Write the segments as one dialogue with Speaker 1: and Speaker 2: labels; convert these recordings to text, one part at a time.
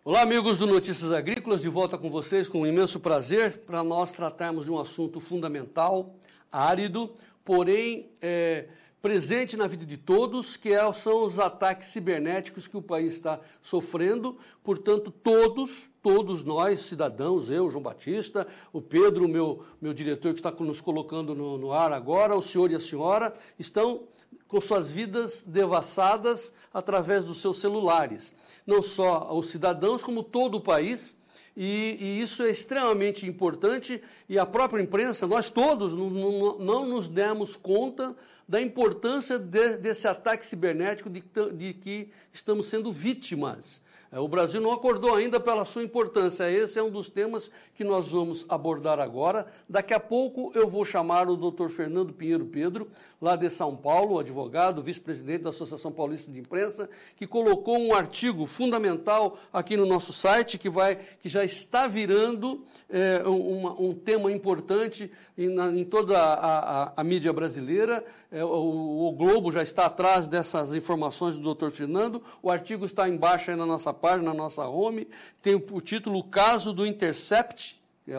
Speaker 1: Olá, amigos do Notícias Agrícolas, de volta com vocês com um imenso prazer para nós tratarmos de um assunto fundamental, árido, porém presente na vida de todos, são os ataques cibernéticos que o país está sofrendo. Portanto, todos nós, cidadãos, eu, João Batista, o Pedro, meu diretor que está nos colocando no ar agora, o senhor e a senhora, estão com suas vidas devassadas através dos seus celulares. Não só os cidadãos, como todo o país, e isso é extremamente importante, e a própria imprensa, nós todos não nos demos conta da importância desse ataque cibernético de que estamos sendo vítimas. O Brasil não acordou ainda pela sua importância. Esse é um dos temas que nós vamos abordar agora. Daqui a pouco eu vou chamar o Dr. Fernando Pinheiro Pedro, lá de São Paulo, advogado, vice-presidente da Associação Paulista de Imprensa, que colocou um artigo fundamental aqui no nosso site, que já está virando um tema importante em toda a mídia brasileira. O Globo já está atrás dessas informações do Dr. Fernando. O artigo está embaixo aí na nossa página, na nossa home. Tem o título O Caso do Intercept.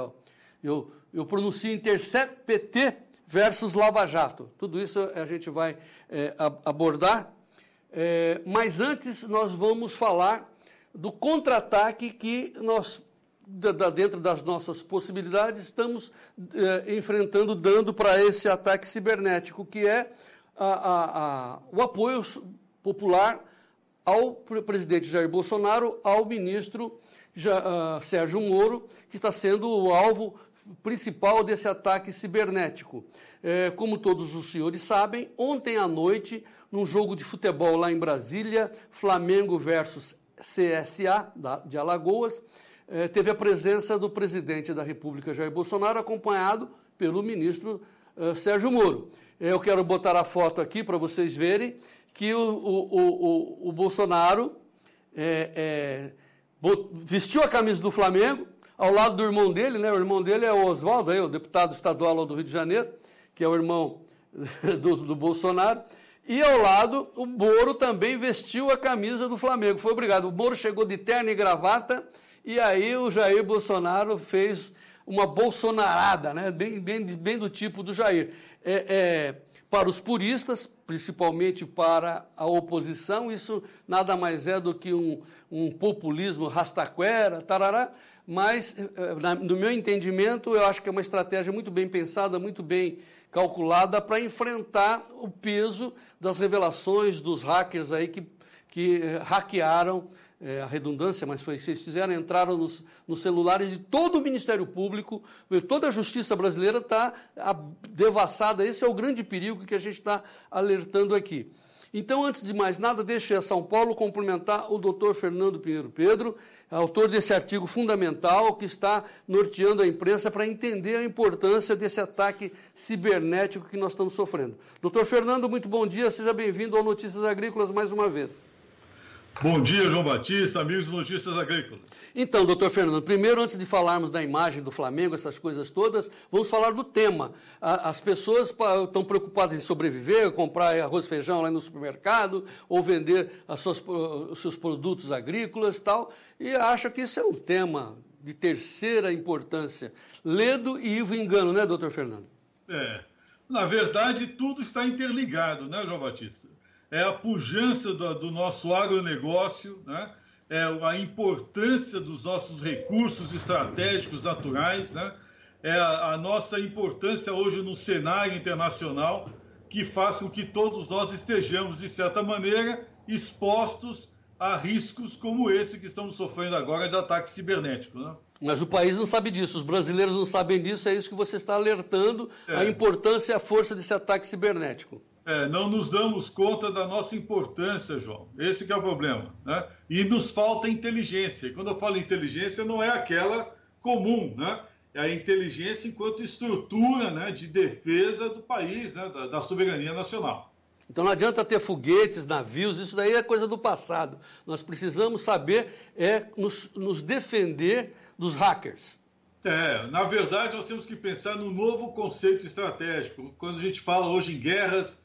Speaker 1: Eu pronuncio Intercept PT versus Lava Jato. Tudo isso a gente vai abordar. Mas antes nós vamos falar do contra-ataque que nós, dentro das nossas possibilidades, estamos enfrentando, dando para esse ataque cibernético, que é o apoio popular ao presidente Jair Bolsonaro, ao ministro Sérgio Moro, que está sendo o alvo principal desse ataque cibernético. Como todos os senhores sabem, ontem à noite, num jogo de futebol lá em Brasília, Flamengo versus CSA, de Alagoas, teve a presença do presidente da República, Jair Bolsonaro, acompanhado pelo ministro Sérgio Moro. Eu quero botar a foto aqui para vocês verem que o Bolsonaro vestiu a camisa do Flamengo, ao lado do irmão dele, né? O irmão dele é o Oswaldo, o deputado estadual lá do Rio de Janeiro, que é o irmão do Bolsonaro. E ao lado, o Moro também vestiu a camisa do Flamengo. Foi obrigado. O Moro chegou de terno e gravata, e aí o Jair Bolsonaro fez uma bolsonarada, né? bem do tipo do Jair. Para os puristas, principalmente para a oposição, isso nada mais é do que um populismo rastaquera, tarará, mas, no meu entendimento, eu acho que é uma estratégia muito bem pensada, muito bem calculada para enfrentar o peso das revelações dos hackers aí que hackearam, a redundância, mas foi o que vocês fizeram, entraram nos celulares de todo o Ministério Público, toda a Justiça brasileira está devassada. Esse é o grande perigo que a gente está alertando aqui. Então, antes de mais nada, deixo eu a São Paulo cumprimentar o doutor Fernando Pinheiro Pedro, autor desse artigo fundamental que está norteando a imprensa para entender a importância desse ataque cibernético que nós estamos sofrendo. Doutor Fernando, muito bom dia, seja bem-vindo ao Notícias Agrícolas mais uma vez.
Speaker 2: Bom dia, João Batista, amigos do Notícias Agrícolas.
Speaker 1: Então, doutor Fernando, primeiro, antes de falarmos da imagem do Flamengo, essas coisas todas, vamos falar do tema. As pessoas estão preocupadas em sobreviver, comprar arroz e feijão lá no supermercado, ou vender os seus produtos agrícolas e tal, e acham que isso é um tema de terceira importância. Ledo e Ivo engano, né, doutor Fernando?
Speaker 2: Na verdade, tudo está interligado, né, João Batista? É a pujança do nosso agronegócio, né? É a importância dos nossos recursos estratégicos naturais, né? É a nossa importância hoje no cenário internacional que faz com que todos nós estejamos, de certa maneira, expostos a riscos como esse que estamos sofrendo agora de ataque cibernético, né?
Speaker 1: Mas o país não sabe disso, os brasileiros não sabem disso, é isso que você está alertando, a importância e a força desse ataque cibernético.
Speaker 2: Não nos damos conta da nossa importância, João. Esse que é o problema, né? E nos falta inteligência. E quando eu falo inteligência, não é aquela comum, né? É a inteligência enquanto estrutura, né, de defesa do país, né, da soberania nacional.
Speaker 1: Então não adianta ter foguetes, navios, isso daí é coisa do passado. Nós precisamos saber nos defender dos hackers.
Speaker 2: Na verdade, nós temos que pensar num novo conceito estratégico. Quando a gente fala hoje em guerras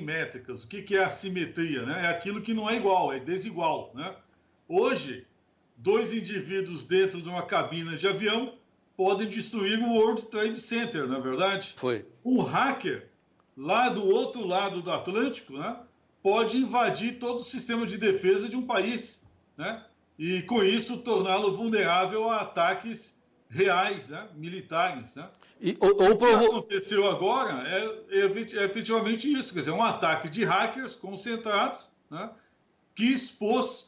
Speaker 2: assimétricas, o que é assimetria, né? É aquilo que não é igual, é desigual, né? Hoje, 2 indivíduos dentro de uma cabina de avião podem destruir o World Trade Center, não é verdade?
Speaker 1: Foi.
Speaker 2: Um hacker, lá do outro lado do Atlântico, né, pode invadir todo o sistema de defesa de um país, né, e, com isso, torná-lo vulnerável a ataques reais, né, militares. Né? O que aconteceu agora é efetivamente isso, quer dizer, um ataque de hackers concentrados, né, que expôs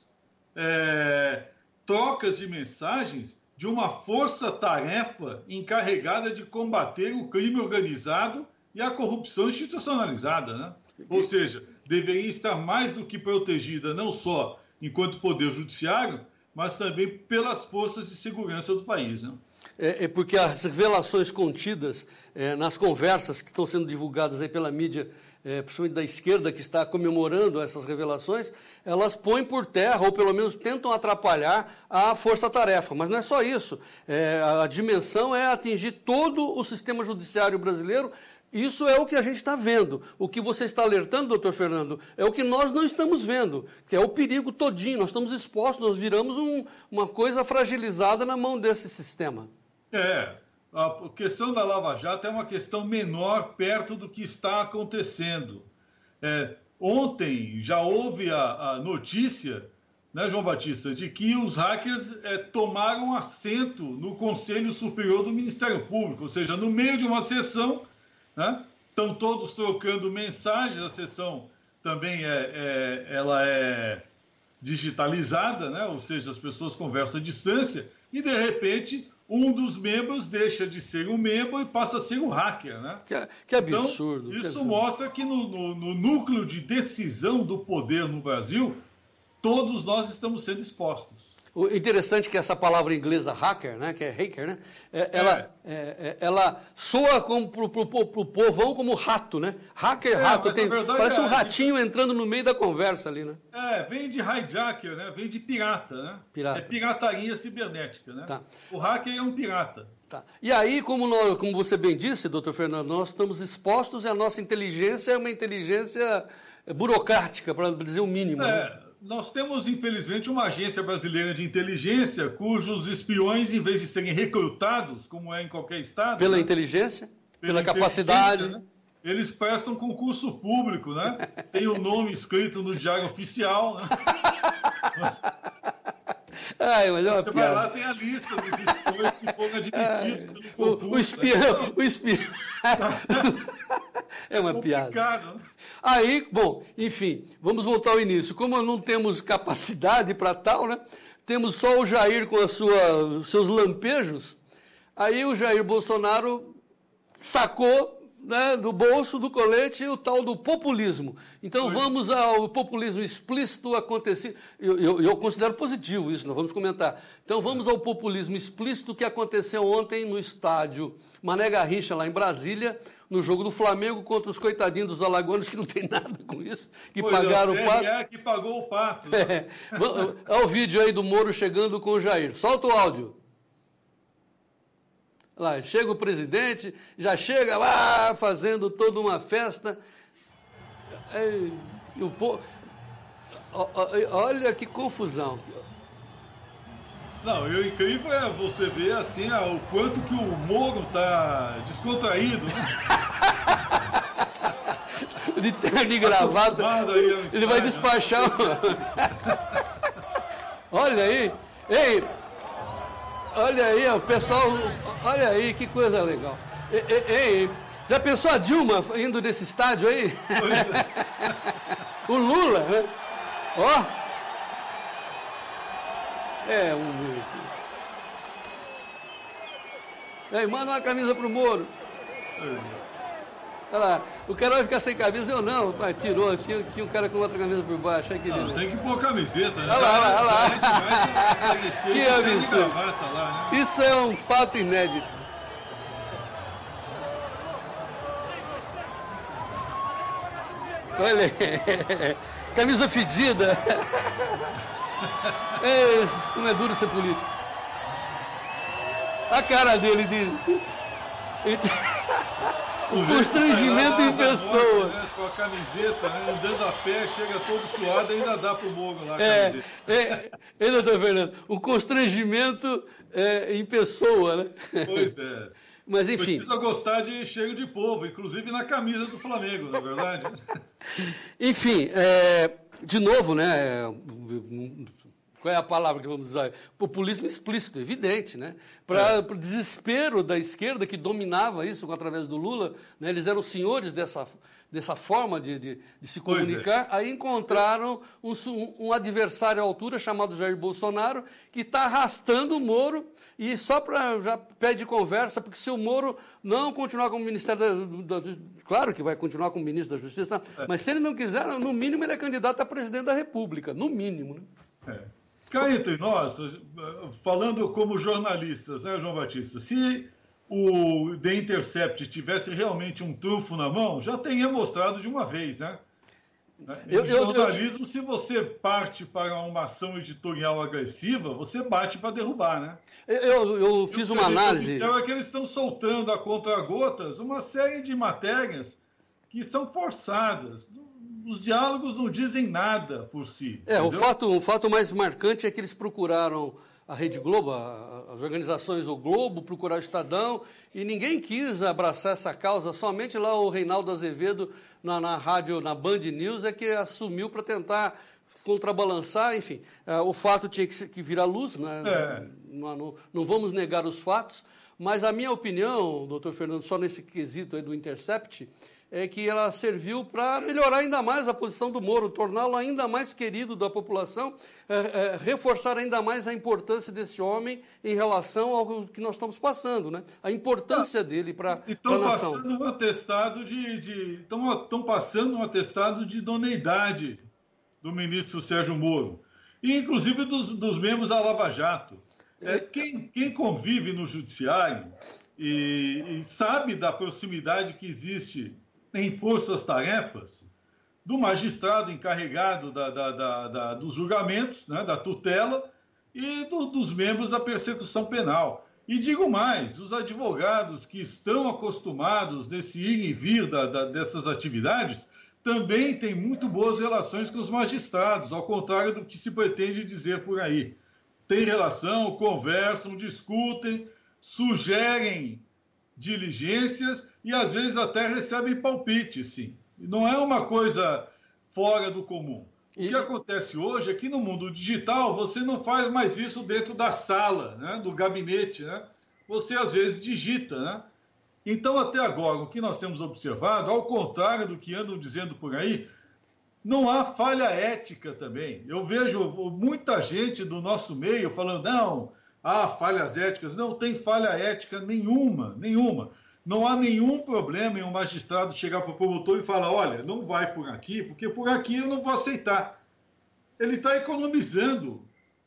Speaker 2: trocas de mensagens de uma força-tarefa encarregada de combater o crime organizado e a corrupção institucionalizada, né? Ou seja, deveria estar mais do que protegida, não só enquanto poder judiciário, mas também pelas forças de segurança do país, né?
Speaker 1: Porque as revelações contidas nas conversas que estão sendo divulgadas aí pela mídia, principalmente da esquerda, que está comemorando essas revelações, elas põem por terra, ou pelo menos tentam atrapalhar a força-tarefa. Mas não é só isso. A dimensão é atingir todo o sistema judiciário brasileiro. Isso é o que a gente está vendo. O que você está alertando, doutor Fernando, é o que nós não estamos vendo, que é o perigo todinho. Nós estamos expostos, nós viramos uma coisa fragilizada na mão desse sistema.
Speaker 2: A questão da Lava Jato é uma questão menor perto do que está acontecendo. Ontem já houve a notícia, né, João Batista, de que os hackers tomaram assento no Conselho Superior do Ministério Público, ou seja, no meio de uma sessão, né, estão todos trocando mensagens, a sessão também ela é digitalizada, né, ou seja, as pessoas conversam à distância, e de repente um dos membros deixa de ser um membro e passa a ser um hacker, né?
Speaker 1: Que absurdo.
Speaker 2: Então, isso mostra que no núcleo de decisão do poder no Brasil, todos nós estamos sendo expostos.
Speaker 1: O interessante é que essa palavra inglesa hacker, né, que é hacker, né, ela soa pro povão como rato, né? Hacker, rato, parece um ratinho entrando no meio da conversa ali, né?
Speaker 2: Vem de hijacker, né? Vem de pirata, né?
Speaker 1: Pirata.
Speaker 2: É pirataria cibernética, né?
Speaker 1: Tá.
Speaker 2: O hacker é um pirata.
Speaker 1: Tá. E aí, como você bem disse, doutor Fernando, nós estamos expostos e a nossa inteligência é uma inteligência burocrática, para dizer o mínimo. Né?
Speaker 2: Nós temos, infelizmente, uma agência brasileira de inteligência cujos espiões, em vez de serem recrutados, como é em qualquer estado...
Speaker 1: Pela inteligência, pela capacidade...
Speaker 2: Né? Eles prestam concurso público, né? Tem o nome escrito no Diário Oficial, né?
Speaker 1: Mas é uma
Speaker 2: Você
Speaker 1: piada.
Speaker 2: vai lá, tem a lista dos espiões que foram admitidos pelo concurso.
Speaker 1: O espião... É uma piada.
Speaker 2: Né?
Speaker 1: Aí, bom, enfim, vamos voltar ao início. Como não temos capacidade para tal, né? Temos só o Jair com os seus lampejos. Aí o Jair Bolsonaro sacou, né, do bolso, do colete, o tal do populismo. Então vamos ao populismo explícito acontecido. Eu considero positivo isso, nós vamos comentar. Então vamos ao populismo explícito que aconteceu ontem no estádio Mané Garrincha, lá em Brasília, no jogo do Flamengo contra os coitadinhos dos alagoanos, que não tem nada com isso, que pagaram o pato.
Speaker 2: Que pagou o pato. Né?
Speaker 1: Olha o vídeo aí do Moro chegando com o Jair. Solta o áudio. Lá, chega o presidente, já chega lá fazendo toda uma festa. E o povo... Olha que confusão.
Speaker 2: Não, o incrível é você ver assim, o quanto que o Moro está descontraído. Né?
Speaker 1: De terno e gravata. Ele vai despachar. Olha aí. Ei, olha aí, o pessoal. Olha aí, que coisa legal. Ei, já pensou a Dilma indo nesse estádio aí? O Lula, né? Ó. Manda uma camisa pro Moro. Olha lá, o cara vai ficar sem camisa, eu não, pai, tirou, tinha um cara com outra camisa por baixo. Aí,
Speaker 2: não, tem que pôr camiseta, né?
Speaker 1: Olha lá. Que absurdo.
Speaker 2: Lá, né?
Speaker 1: Isso é um fato inédito. Olha aí. Camisa fedida. Como é duro ser político. A cara dele O constrangimento em pessoa.
Speaker 2: Né, com a camiseta, né, andando a pé, chega todo suado, ainda dá pro Moro lá.
Speaker 1: Doutor Fernando, o constrangimento em pessoa, né?
Speaker 2: Pois é.
Speaker 1: Mas, enfim.
Speaker 2: Precisa gostar de cheiro de povo, inclusive na camisa do Flamengo, não é verdade?
Speaker 1: Enfim, de novo, né? Qual é a palavra que vamos usar? Populismo explícito, evidente, né? Para o desespero da esquerda que dominava isso através do Lula, né? Eles eram senhores dessa forma de se comunicar, aí encontraram um adversário à altura chamado Jair Bolsonaro, que está arrastando o Moro, e só para já pede conversa, porque se o Moro não continuar como Ministério claro que vai continuar como Ministro da Justiça, mas se ele não quiser, no mínimo ele é candidato a presidente da República, no mínimo, né?
Speaker 2: Cá entre nós, falando como jornalistas, né, João Batista, se o The Intercept tivesse realmente um trunfo na mão, já teria mostrado de uma vez, né? Em jornalismo, se você parte para uma ação editorial agressiva, você bate para derrubar, né?
Speaker 1: Eu fiz uma análise...
Speaker 2: É que eles estão soltando a conta-gotas uma série de matérias que são forçadas. Os diálogos não dizem nada por si.
Speaker 1: O fato mais marcante é que eles procuraram a Rede Globo, as organizações do Globo, procuraram o Estadão, e ninguém quis abraçar essa causa, somente lá o Reinaldo Azevedo, na rádio, na Band News, é que assumiu para tentar contrabalançar, enfim. O fato tinha que vir à luz, né? Não vamos negar os fatos, mas a minha opinião, doutor Fernando, só nesse quesito aí do Intercept, é que ela serviu para melhorar ainda mais a posição do Moro, torná-lo ainda mais querido da população, reforçar ainda mais a importância desse homem em relação ao que nós estamos passando, né? A importância dele para a nação.
Speaker 2: Estão passando um atestado de idoneidade do ministro Sérgio Moro, e inclusive dos membros da Lava Jato. Quem convive no judiciário e sabe da proximidade que existe em forças-tarefas do magistrado encarregado dos julgamentos, né, da tutela, e dos membros da persecução penal. E digo mais, os advogados que estão acostumados desse ir e vir dessas atividades também têm muito boas relações com os magistrados, ao contrário do que se pretende dizer por aí. Tem relação, conversam, discutem, sugerem diligências e, às vezes, até recebem palpite, sim. Não é uma coisa fora do comum. O que acontece hoje é que, no mundo digital, você não faz mais isso dentro da sala, né, do gabinete, né? Você, às vezes, digita, né? Então, até agora, o que nós temos observado, ao contrário do que andam dizendo por aí, não há falha ética também. Eu vejo muita gente do nosso meio falando, não, há falhas éticas. Não tem falha ética nenhuma. Não há nenhum problema em um magistrado chegar para o promotor e falar, olha, não vai por aqui, porque por aqui eu não vou aceitar. Ele está economizando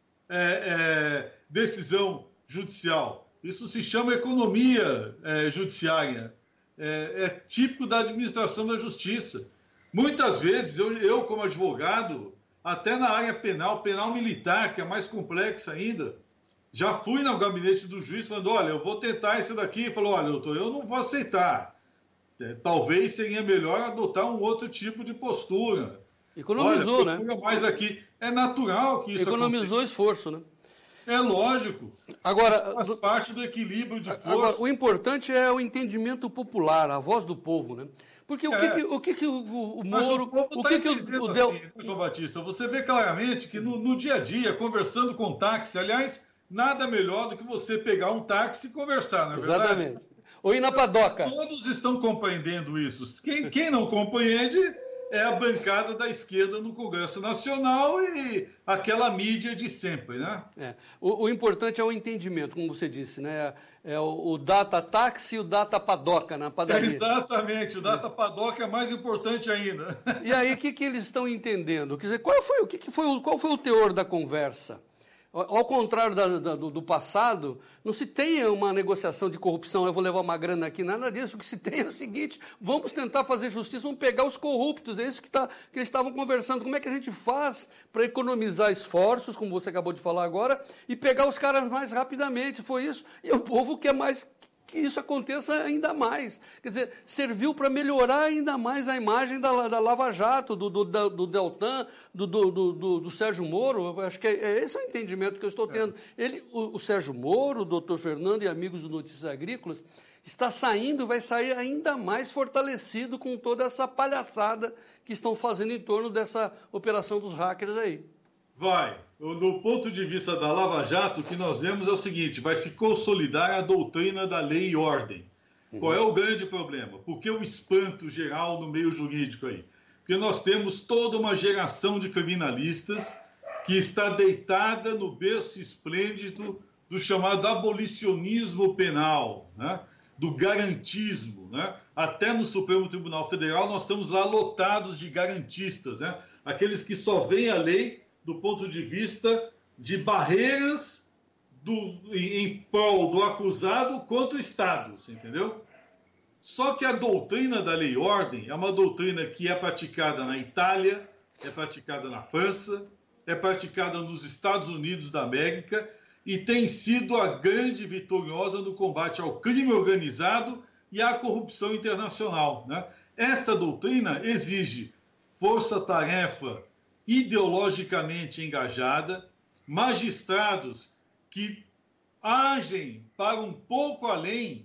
Speaker 2: decisão judicial. Isso se chama economia judiciária. É típico da administração da justiça. Muitas vezes, eu como advogado, até na área penal militar, que é mais complexa ainda, já fui no gabinete do juiz falando, olha, eu vou tentar isso daqui. Ele falou, olha, doutor, eu não vou aceitar. Talvez seria melhor adotar um outro tipo de postura.
Speaker 1: Economizou,
Speaker 2: olha, né? Mais aqui. É natural que isso
Speaker 1: economizou esforço, né?
Speaker 2: É lógico.
Speaker 1: Agora,
Speaker 2: faz parte do equilíbrio de força.
Speaker 1: Agora, o importante é o entendimento popular, a voz do povo, né? Porque o que o Moro...
Speaker 2: João Batista, você vê claramente que no dia a dia, conversando com táxi, aliás, nada melhor do que você pegar um táxi e conversar, não é verdade?
Speaker 1: Exatamente. Ou ir na padoca.
Speaker 2: Todos estão compreendendo isso. Quem não compreende é a bancada da esquerda no Congresso Nacional e aquela mídia de sempre, né?
Speaker 1: O importante é o entendimento, como você disse, né? É o data táxi e o data padoca na padaria.
Speaker 2: Exatamente, o data padoca é mais importante ainda.
Speaker 1: E aí, o que eles estão entendendo? Quer dizer, qual foi o teor da conversa? Ao contrário do passado, não se tem uma negociação de corrupção, eu vou levar uma grana aqui, nada disso. O que se tem é o seguinte, vamos tentar fazer justiça, vamos pegar os corruptos, é isso que eles estavam conversando. Como é que a gente faz para economizar esforços, como você acabou de falar agora, e pegar os caras mais rapidamente? Foi isso. E o povo quer mais que isso aconteça ainda mais. Quer dizer, serviu para melhorar ainda mais a imagem da Lava Jato, do Deltan, do Sérgio Moro. Acho que esse é o entendimento que eu estou tendo. O Sérgio Moro, o doutor Fernando e amigos do Notícias Agrícolas, está saindo, vai sair ainda mais fortalecido com toda essa palhaçada que estão fazendo em torno dessa operação dos hackers aí.
Speaker 2: Vai. Do ponto de vista da Lava Jato, o que nós vemos é o seguinte: vai se consolidar a doutrina da lei e ordem. Qual é o grande problema? Por que o espanto geral no meio jurídico aí? Porque nós temos toda uma geração de criminalistas que está deitada no berço esplêndido do chamado abolicionismo penal, né? Do garantismo, né? Até no Supremo Tribunal Federal nós estamos lá lotados de garantistas, né? Aqueles que só veem a lei do ponto de vista de barreiras em prol do acusado contra o Estado, você entendeu? Só que a doutrina da lei e ordem é uma doutrina que é praticada na Itália, é praticada na França, é praticada nos Estados Unidos da América e tem sido a grande vitoriosa no combate ao crime organizado e à corrupção internacional, né? Esta doutrina exige força-tarefa ideologicamente engajada, magistrados que agem para um pouco além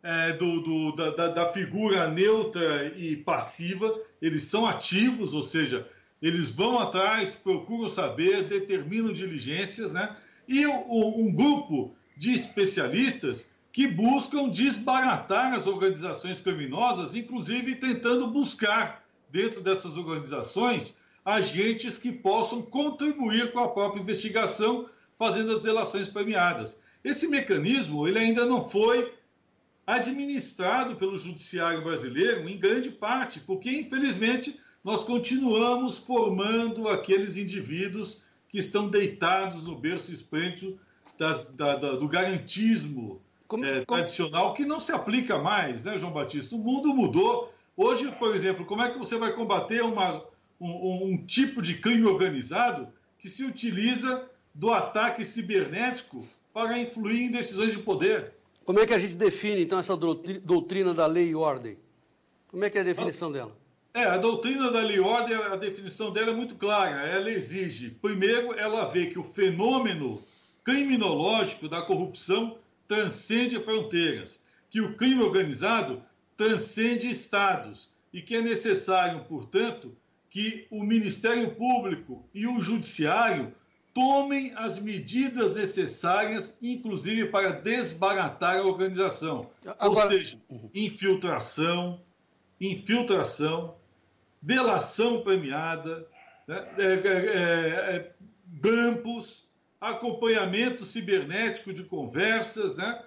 Speaker 2: da figura neutra e passiva. Eles são ativos, ou seja, eles vão atrás, procuram saber, determinam diligências, né? E um grupo de especialistas que buscam desbaratar as organizações criminosas, inclusive tentando buscar dentro dessas organizações agentes que possam contribuir com a própria investigação, fazendo as delações premiadas. Esse mecanismo ele ainda não foi administrado pelo judiciário brasileiro, em grande parte, porque, infelizmente, nós continuamos formando aqueles indivíduos que estão deitados no berço esplêndido do garantismo tradicional, que não se aplica mais, né, João Batista? O mundo mudou. Hoje, por exemplo, como é que você vai combater um tipo de crime organizado que se utiliza do ataque cibernético para influir em decisões de poder?
Speaker 1: Como é que a gente define, então, essa doutrina da lei e ordem? Como é que é a definição dela?
Speaker 2: A doutrina da lei e ordem, a definição dela é muito clara. Ela exige, primeiro, ela vê que o fenômeno criminológico da corrupção transcende fronteiras, que o crime organizado transcende estados e que é necessário, portanto, que o Ministério Público e o Judiciário tomem as medidas necessárias, inclusive para desbaratar a organização. Agora... Ou seja, infiltração, delação premiada, né? Grampos, acompanhamento cibernético de conversas, né?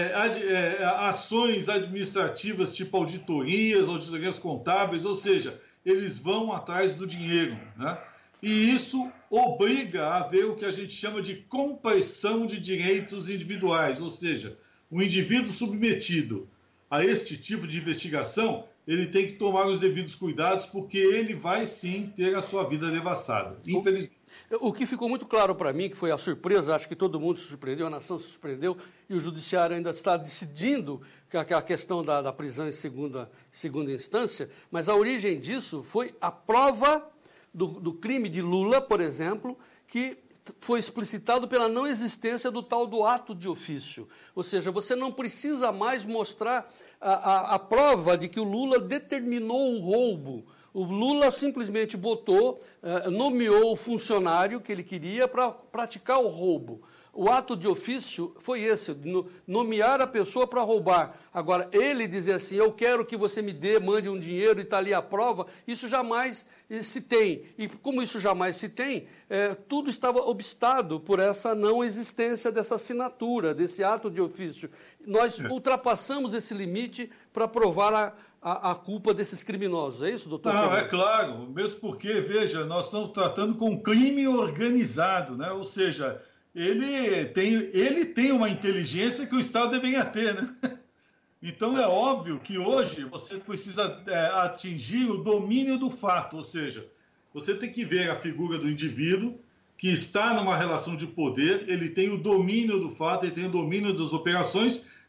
Speaker 2: Ações administrativas tipo auditorias contábeis, ou seja, eles vão atrás do dinheiro, né? E isso obriga a haver o que a gente chama de compressão de direitos individuais, ou seja, o indivíduo submetido a este tipo de investigação, ele tem que tomar os devidos cuidados, porque ele vai sim ter a sua vida devassada, infelizmente.
Speaker 1: O que ficou muito claro para mim, que foi a surpresa, acho que todo mundo se surpreendeu, a nação se surpreendeu, e o judiciário ainda está decidindo a questão da prisão em segunda instância, mas a origem disso foi a prova do crime de Lula, por exemplo, que foi explicitado pela não existência do tal do ato de ofício. Ou seja, você não precisa mais mostrar a prova de que o Lula determinou o roubo. O Lula simplesmente nomeou o funcionário que ele queria para praticar o roubo. O ato de ofício foi esse, nomear a pessoa para roubar. Agora, ele dizer assim, eu quero que você me mande um dinheiro e está ali a prova, isso jamais se tem. E como isso jamais se tem, tudo estava obstado por essa não existência dessa assinatura, desse ato de ofício. Nós ultrapassamos esse limite para provar a culpa desses criminosos. É isso, doutor?
Speaker 2: Não, é claro, mesmo porque, veja, nós estamos tratando com crime organizado, né? Ou seja, ele tem uma inteligência que o Estado deveria ter, né? Então é óbvio que hoje você precisa atingir o domínio do fato, ou seja, você tem que ver a figura do indivíduo que está numa relação de poder, ele tem o domínio do fato, ele tem o domínio das operações,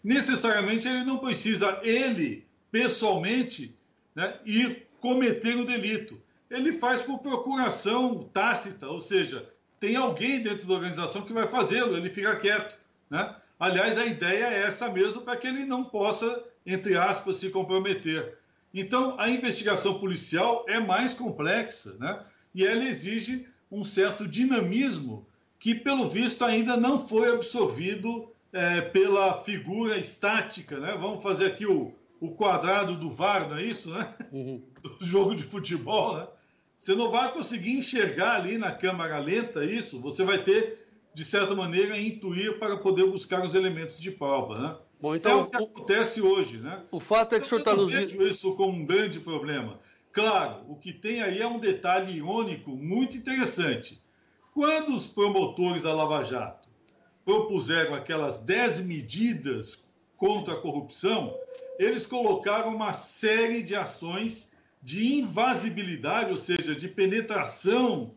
Speaker 2: necessariamente ele não precisa, ele, pessoalmente, né, ir cometer o delito. Ele faz por procuração tácita, ou seja, tem alguém dentro da organização que vai fazê-lo, ele fica quieto, né? Aliás, a ideia é essa mesmo, para que ele não possa, entre aspas, se comprometer. Então, a investigação policial é mais complexa, né? E ela exige um certo dinamismo que, pelo visto, ainda não foi absorvido pela figura estática, né? Vamos fazer aqui o quadrado do VAR, não é isso, né? Uhum. Do jogo de futebol, né? Você não vai conseguir enxergar ali na câmera lenta isso, você vai ter, de certa maneira, intuir para poder buscar os elementos de prova, né?
Speaker 1: Bom, então,
Speaker 2: é o que acontece hoje, né?
Speaker 1: O fato é que o senhor está nos...
Speaker 2: Eu não vejo isso como um grande problema. Claro, o que tem aí é um detalhe irônico muito interessante. Quando os promotores da Lava Jato propuseram aquelas 10 medidas contra a corrupção, eles colocaram uma série de ações de invasibilidade, ou seja, de penetração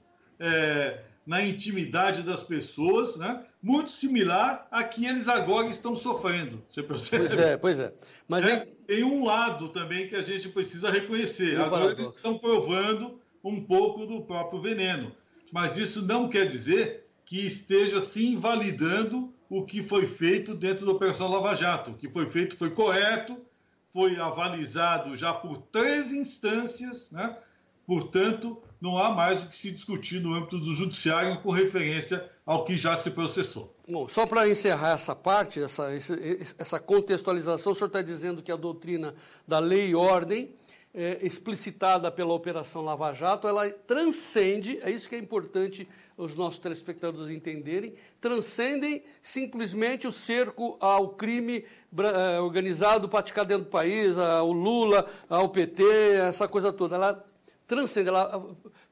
Speaker 2: na intimidade das pessoas, né? Muito similar a que eles agora estão sofrendo. Você percebe?
Speaker 1: Pois é. Mas
Speaker 2: tem um lado também que a gente precisa reconhecer. Agora eles estão provando um pouco do próprio veneno. Mas isso não quer dizer que esteja se invalidando o que foi feito dentro da Operação Lava Jato. O que foi feito foi correto, foi avalizado já por 3 instâncias, né? Portanto, não há mais o que se discutir no âmbito do judiciário com referência ao que já se processou.
Speaker 1: Bom, só para encerrar essa parte, essa contextualização, o senhor está dizendo que a doutrina da lei e ordem, explicitada pela Operação Lava Jato, ela transcende, é isso que é importante os nossos telespectadores entenderem, transcendem simplesmente o cerco ao crime organizado praticado dentro do país, ao Lula, ao PT, essa coisa toda. Ela transcende, ela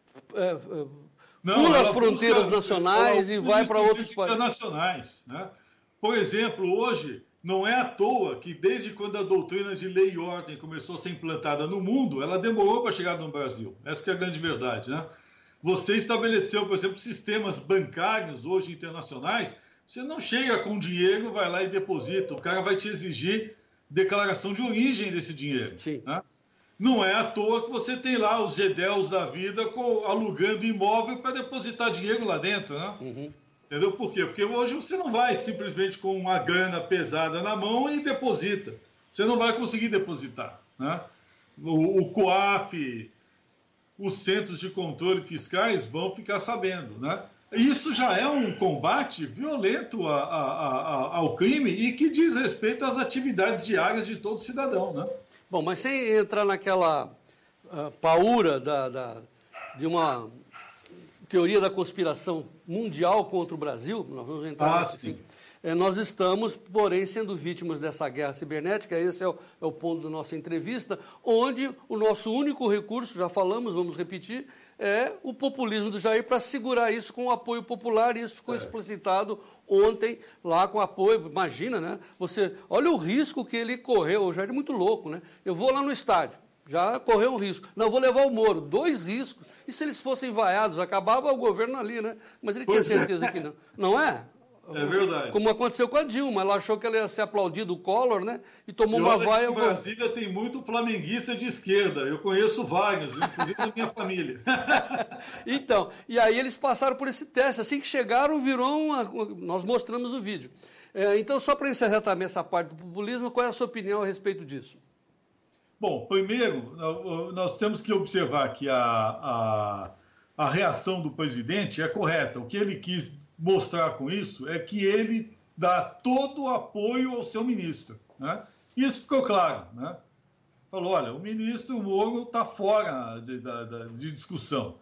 Speaker 1: pula as fronteiras nacionais e vai para outros países.
Speaker 2: Internacionais, né? Por exemplo, hoje, não é à toa que desde quando a doutrina de lei e ordem começou a ser implantada no mundo, ela demorou para chegar no Brasil. Essa que é a grande verdade, né? Você estabeleceu, por exemplo, sistemas bancários hoje internacionais, você não chega com dinheiro, vai lá e deposita, o cara vai te exigir declaração de origem desse dinheiro.
Speaker 1: Sim.
Speaker 2: Né? Não é à toa que você tem lá os GDELs da vida alugando imóvel para depositar dinheiro lá dentro, né?
Speaker 1: Uhum.
Speaker 2: Entendeu por quê? Porque hoje você não vai simplesmente com uma grana pesada na mão e deposita. Você não vai conseguir depositar, né? O COAF, os centros de controle fiscais vão ficar sabendo, né? Isso já é um combate violento ao crime e que diz respeito às atividades diárias de todo cidadão, né?
Speaker 1: Bom, mas sem entrar naquela paura de uma teoria da conspiração mundial contra o Brasil, nós vamos entrar nesse fim. Nós estamos, porém, sendo vítimas dessa guerra cibernética, esse é o ponto da nossa entrevista, onde o nosso único recurso, já falamos, vamos repetir, é o populismo do Jair para segurar isso com o apoio popular, e isso ficou explicitado ontem lá com apoio, imagina, né? Olha o risco que ele correu, o Jair é muito louco, né? Eu vou lá no estádio, já correu um risco, não, vou levar o Moro, 2 riscos, e se eles fossem vaiados, acabava o governo ali, né? Mas ele tinha certeza que não, não é?
Speaker 2: É verdade.
Speaker 1: Como aconteceu com a Dilma, ela achou que ela ia ser aplaudida do Collor, né? E tomou uma vaia.
Speaker 2: Em Brasília tem muito flamenguista de esquerda. Eu conheço vários, inclusive da minha família.
Speaker 1: Então, e aí eles passaram por esse teste. Assim que chegaram, virou nós mostramos o vídeo. Então, só para encerrar também essa parte do populismo, qual é a sua opinião a respeito disso?
Speaker 2: Bom, primeiro, nós temos que observar que a reação do presidente é correta. O que ele quis mostrar com isso é que ele dá todo o apoio ao seu ministro, né? Isso ficou claro, né? Falou, olha, o ministro Moro está fora de discussão.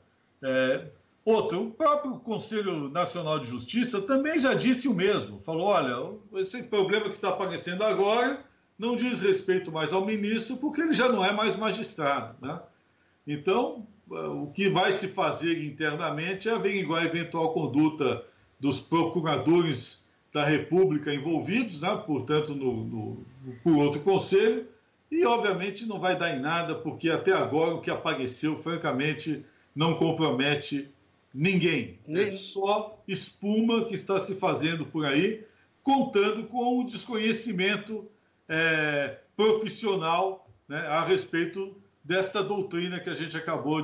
Speaker 2: O próprio Conselho Nacional de Justiça também já disse o mesmo. Falou, olha, esse problema que está aparecendo agora não diz respeito mais ao ministro porque ele já não é mais magistrado, né? Então, o que vai se fazer internamente é averiguar a eventual conduta dos procuradores da República envolvidos, né? Portanto, por outro conselho, e obviamente não vai dar em nada, porque até agora o que apareceu, francamente, não compromete ninguém. É só espuma que está se fazendo por aí, contando com o desconhecimento profissional, né, a respeito desta doutrina que a gente acabou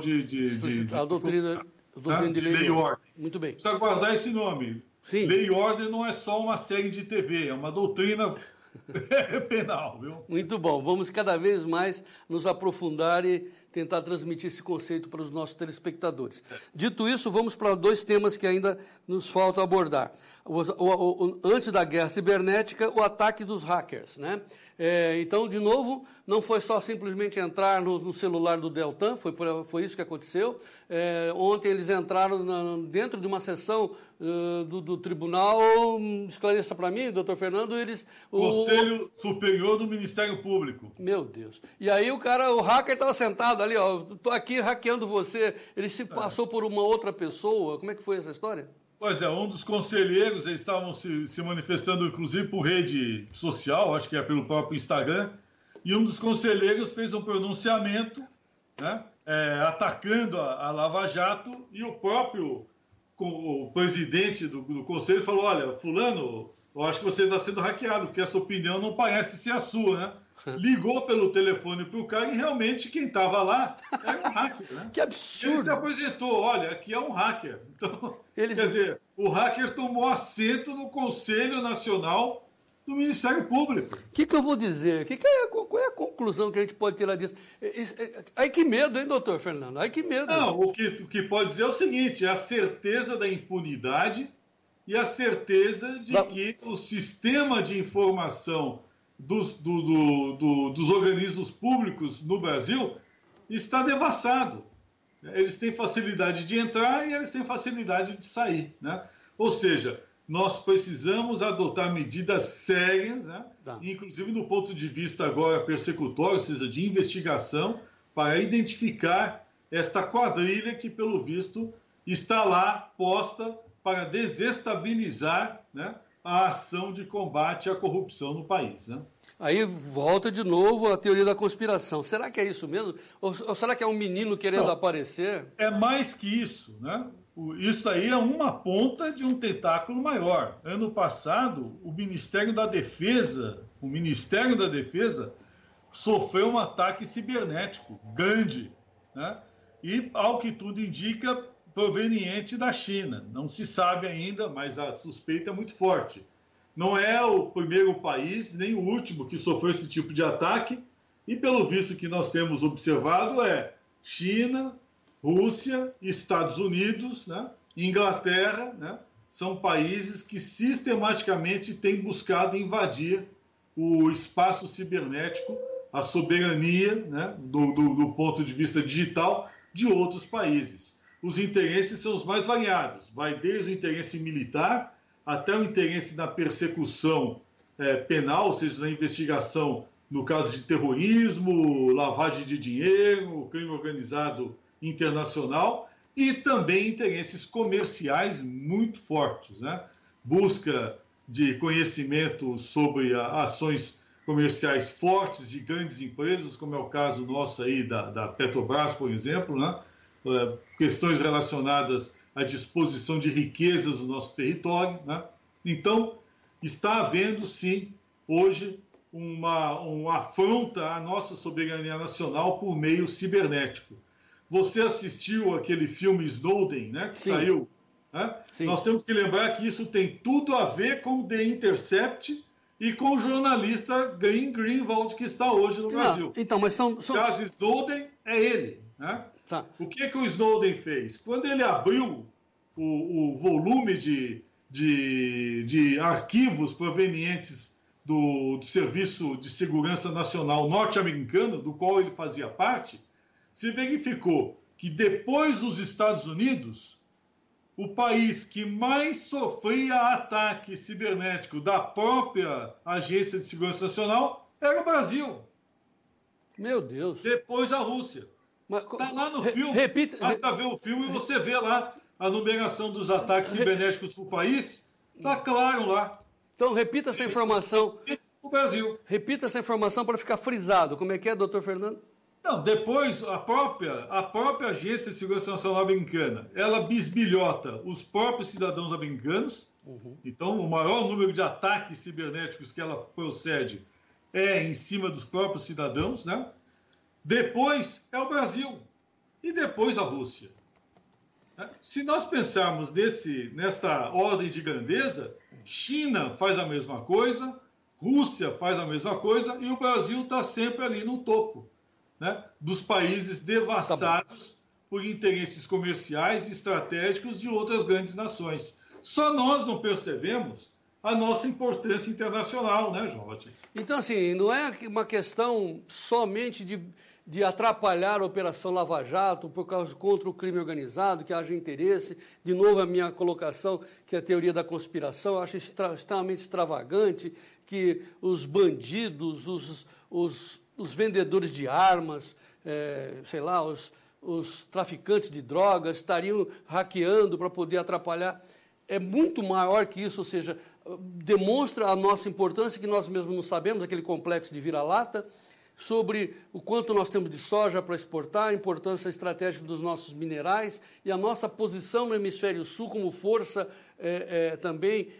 Speaker 1: a doutrina de lei e ordem. Muito bem.
Speaker 2: Precisa guardar esse nome. Sim. Lei e ordem não é só uma série de TV, é uma doutrina penal, viu?
Speaker 1: Muito bom. Vamos cada vez mais nos aprofundar e tentar transmitir esse conceito para os nossos telespectadores. Dito isso, vamos para 2 temas que ainda nos falta abordar. Antes da guerra cibernética, o ataque dos hackers, né? Então, de novo, não foi só simplesmente entrar no celular do Deltan, foi isso que aconteceu. Ontem eles entraram dentro de uma sessão do tribunal, esclareça para mim, doutor Fernando,
Speaker 2: Conselho Superior do Ministério Público.
Speaker 1: Meu Deus. E aí o hacker estava sentado ali, estou aqui hackeando você, ele se passou por uma outra pessoa, como é que foi essa história?
Speaker 2: Pois é, um dos conselheiros, eles estavam se manifestando, inclusive, por rede social, acho que é pelo próprio Instagram, e um dos conselheiros fez um pronunciamento, né, atacando a Lava Jato, e o próprio o presidente do conselho falou, olha, fulano, eu acho que você está sendo hackeado, porque essa opinião não parece ser a sua, né? Ligou pelo telefone para o cara e realmente quem estava lá era um hacker, né?
Speaker 1: Que absurdo!
Speaker 2: Ele se apresentou, olha, aqui é um hacker. Então, quer dizer, o hacker tomou assento no Conselho Nacional do Ministério Público.
Speaker 1: O que eu vou dizer? Qual é a conclusão que a gente pode tirar disso? Ai, que medo, hein, doutor Fernando? Ai, que medo.
Speaker 2: Não, o que pode dizer é o seguinte, é a certeza da impunidade e a certeza de que o sistema de informação dos organismos públicos no Brasil está devassado. Eles têm facilidade de entrar e eles têm facilidade de sair, né? Ou seja, nós precisamos adotar medidas sérias, né? Inclusive do ponto de vista agora persecutório, ou seja, de investigação, para identificar esta quadrilha que, pelo visto, está lá posta para desestabilizar, né, a ação de combate à corrupção no país, né?
Speaker 1: Aí volta de novo a teoria da conspiração. Será que é isso mesmo? Ou será que é um menino querendo aparecer?
Speaker 2: É mais que isso, né? Isso aí é uma ponta de um tentáculo maior. Ano passado, o Ministério da Defesa sofreu um ataque cibernético grande, né? E, ao que tudo indica, proveniente da China. Não se sabe ainda, mas a suspeita é muito forte. Não é o primeiro país, nem o último que sofreu esse tipo de ataque. E, pelo visto que nós temos observado, é China, Rússia, Estados Unidos, né, Inglaterra, né, são países que sistematicamente têm buscado invadir o espaço cibernético, a soberania, né, do ponto de vista digital de outros países. Os interesses são os mais variados. Vai desde o interesse militar até o interesse na persecução penal, ou seja, na investigação no caso de terrorismo, lavagem de dinheiro, crime organizado internacional e também interesses comerciais muito fortes, né? Busca de conhecimento sobre ações comerciais fortes de grandes empresas, como é o caso nosso aí da Petrobras, por exemplo, né? Questões relacionadas à disposição de riquezas do nosso território, né? Então, está havendo, sim, hoje, uma afronta à nossa soberania nacional por meio cibernético. Você assistiu aquele filme Snowden, né, que saiu? Né? Nós temos que lembrar que isso tem tudo a ver com The Intercept e com o jornalista Glenn Greenwald, que está hoje no Brasil.
Speaker 1: Então, mas são...
Speaker 2: O caso Snowden é ele, né?
Speaker 1: Tá.
Speaker 2: O que o Snowden fez? Quando ele abriu o volume de arquivos provenientes do Serviço de Segurança Nacional norte-americano, do qual ele fazia parte, se verificou que depois dos Estados Unidos, o país que mais sofria ataque cibernético da própria Agência de Segurança Nacional era o Brasil.
Speaker 1: Meu Deus.
Speaker 2: Depois a Rússia. Está lá no filme. Basta ver o filme e você vê lá a numeração dos ataques cibernéticos para o país. Está claro lá.
Speaker 1: Então, repita essa informação.
Speaker 2: O Brasil.
Speaker 1: Repita essa informação para ficar frisado. Como é que é, doutor Fernando?
Speaker 2: Não, depois a própria Agência de Segurança Nacional americana, ela bisbilhota os próprios cidadãos americanos, Então, o maior número de ataques cibernéticos que ela procede é em cima dos próprios cidadãos, né? Depois é o Brasil e depois a Rússia. Se nós pensarmos nesta ordem de grandeza, China faz a mesma coisa, Rússia faz a mesma coisa e o Brasil está sempre ali no topo, né, dos países devassados por interesses comerciais e estratégicos de outras grandes nações. Só nós não percebemos a nossa importância internacional, né, João Batista?
Speaker 1: Então, assim, não é uma questão somente de atrapalhar a Operação Lava Jato por causa contra o crime organizado, que haja interesse. De novo, a minha colocação, que é a teoria da conspiração, eu acho extremamente extravagante, que os bandidos, os vendedores de armas, sei lá, os traficantes de drogas estariam hackeando para poder atrapalhar. É muito maior que isso, ou seja, demonstra a nossa importância, que nós mesmos não sabemos, aquele complexo de vira-lata, sobre o quanto nós temos de soja para exportar, a importância estratégica dos nossos minerais e a nossa posição no hemisfério sul como força também,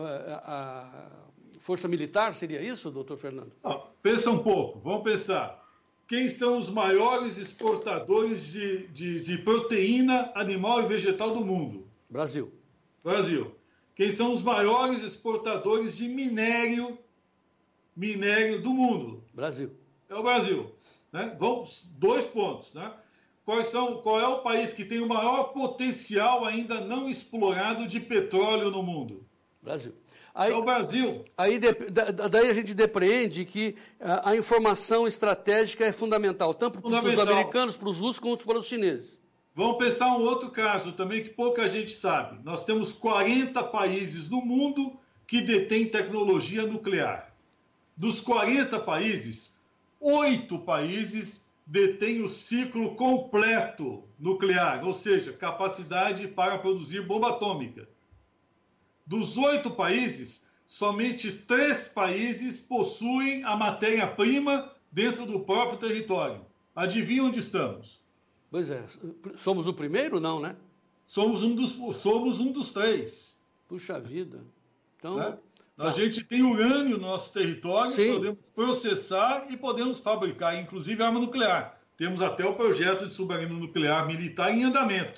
Speaker 1: a força militar, seria isso, doutor Fernando?
Speaker 2: Pensa um pouco, vamos pensar. Quem são os maiores exportadores de proteína animal e vegetal do mundo?
Speaker 1: Brasil.
Speaker 2: Quem são os maiores exportadores de minério do mundo?
Speaker 1: Brasil.
Speaker 2: É o Brasil. Né? Vamos, 2 pontos. Né? Qual é o país que tem o maior potencial ainda não explorado de petróleo no mundo?
Speaker 1: Brasil.
Speaker 2: É o Brasil.
Speaker 1: Daí a gente depreende que a informação estratégica é fundamental, tanto para os americanos, para os russos, quanto para os chineses.
Speaker 2: Vamos pensar um outro caso também que pouca gente sabe. Nós temos 40 países no mundo que detêm tecnologia nuclear. Dos 40 países, 8 países detêm o ciclo completo nuclear, ou seja, capacidade para produzir bomba atômica. Dos 8 países, somente 3 países possuem a matéria-prima dentro do próprio território. Adivinha onde estamos?
Speaker 1: Pois é. Somos o primeiro, não, né?
Speaker 2: Somos um dos 3.
Speaker 1: Puxa vida. Então...
Speaker 2: Né? A gente tem urânio no nosso território, sim, podemos processar e podemos fabricar, inclusive, arma nuclear. Temos até o projeto de submarino nuclear militar em andamento.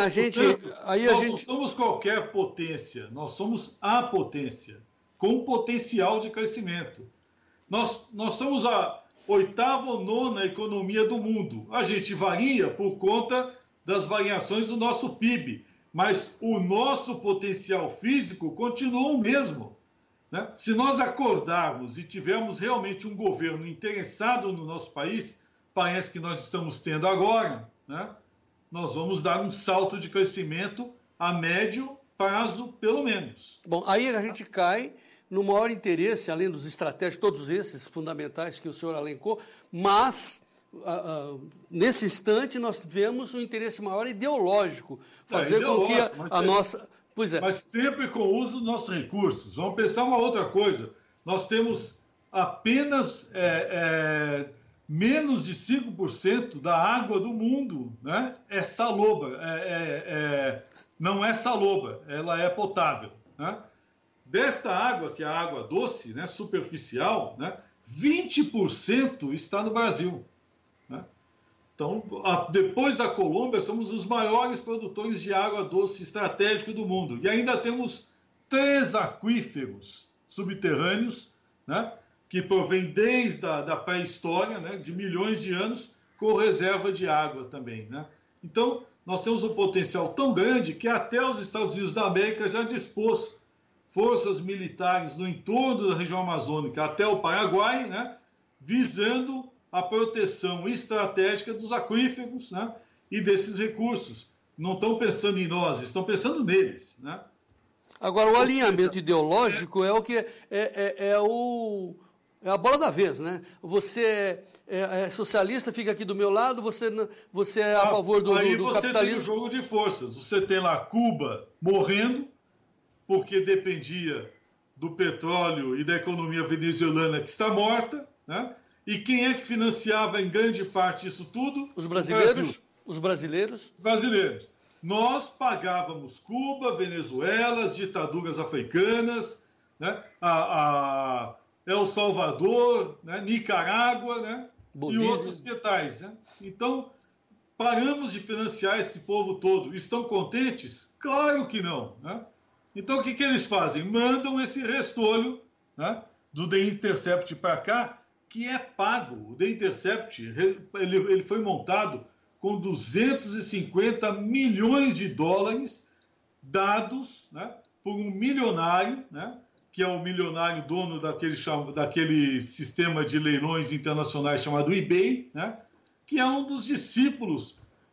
Speaker 2: Nós não somos qualquer potência, nós somos a potência, com potencial de crescimento. Nós somos a 8ª ou 9ª economia do mundo. A gente varia por conta das variações do nosso PIB, mas o nosso potencial físico continua o mesmo. Né? Se nós acordarmos e tivermos realmente um governo interessado no nosso país, parece que nós estamos tendo agora, né? Nós vamos dar um salto de crescimento a médio prazo, pelo menos.
Speaker 1: Bom, aí a gente cai no maior interesse, além dos estratégicos, todos esses fundamentais que o senhor elencou, mas nesse instante nós vemos um interesse maior ideológico, fazer com que a nossa... Pois é.
Speaker 2: Mas sempre com o uso dos nossos recursos. Vamos pensar uma outra coisa. Nós temos apenas menos de 5% da água do mundo, né? É salobra. Não é salobra, ela é potável. Né? Desta água, que é a água doce, né, superficial, né, 20% está no Brasil. Né? Então, depois da Colômbia, somos os maiores produtores de água doce estratégico do mundo. E ainda temos 3 aquíferos subterrâneos, né, que provêm desde a pré-história, né, de milhões de anos, com reserva de água também. Né? Então, nós temos um potencial tão grande que até os Estados Unidos da América já dispôs forças militares no entorno da região amazônica até o Paraguai, né, visando a proteção estratégica dos aquíferos, né, e desses recursos. Não estão pensando em nós, estão pensando neles. Né?
Speaker 1: Agora, o alinhamento ideológico é o que é a bola da vez. Né? Você é socialista, fica aqui do meu lado, você é a favor do capitalismo.
Speaker 2: Aí você tem um jogo de forças. Você tem lá Cuba morrendo, porque dependia do petróleo e da economia venezuelana, que está morta, né? E quem é que financiava em grande parte isso tudo?
Speaker 1: Os brasileiros. Os brasileiros.
Speaker 2: Brasileiros. nós pagávamos Cuba, Venezuela, as ditaduras africanas, né? El Salvador, né? Nicarágua, né? E outros que tais. Né? Então, paramos de financiar esse povo todo. Estão contentes? Claro que não. Né? Então, o que eles fazem? Mandam esse restolho, né, do The Intercept para cá, que é pago. O The Intercept ele foi montado com 250 milhões de dólares dados, né, por um milionário, né, que é o milionário dono daquele sistema de leilões internacionais chamado eBay, né, que é um dos discípulos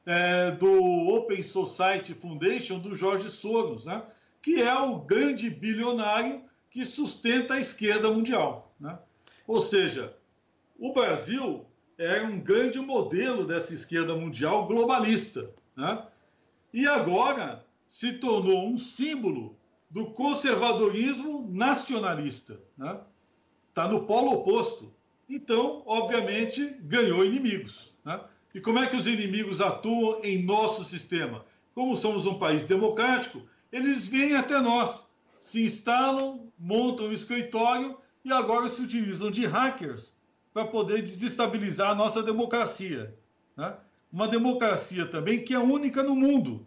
Speaker 2: do Open Society Foundation do George Soros, né, que é o grande bilionário que sustenta a esquerda mundial. Né? Ou seja, o Brasil é um grande modelo dessa esquerda mundial globalista. Né? E agora se tornou um símbolo do conservadorismo nacionalista. Né? Está no polo oposto. Então, obviamente, ganhou inimigos. Né? E como é que os inimigos atuam em nosso sistema? Como somos um país democrático, eles vêm até nós, se instalam, montam um escritório e agora se utilizam de hackers para poder desestabilizar a nossa democracia. Né? Uma democracia também que é única no mundo.